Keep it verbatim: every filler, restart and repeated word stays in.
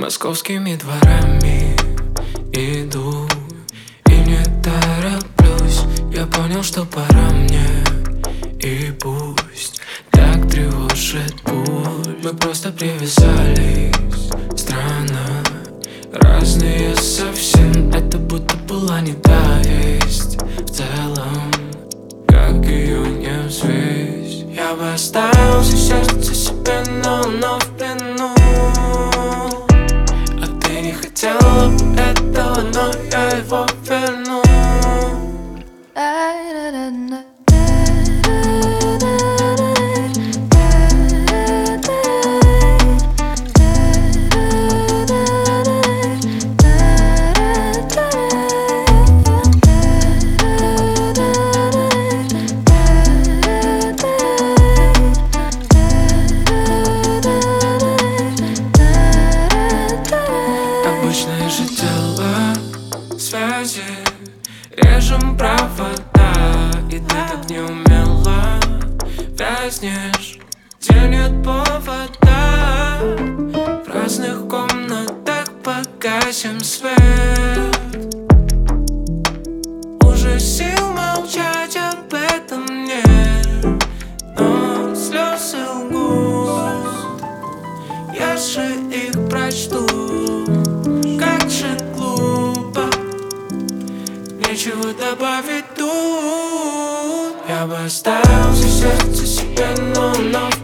Московскими дворами иду и не тороплюсь. Я понял, что пора мне, и пусть так тревожит путь. Мы просто привязались, странно, разные совсем. Это будто была не та весть в целом, как ее не взвесь. Я бы оставил все сердце себе, но, но в плену. А ты не хотела бы этого, но я его верну. Обычное же дело, связи, режем провода, и ты так неумело вязнешь, где нет повода. В разных комнатах погасим свет. Уже сил молчать об этом нет, но слезы лгут, я же их прочту. Нечего добавить тут. Я бы оставил все сердце себе, но, но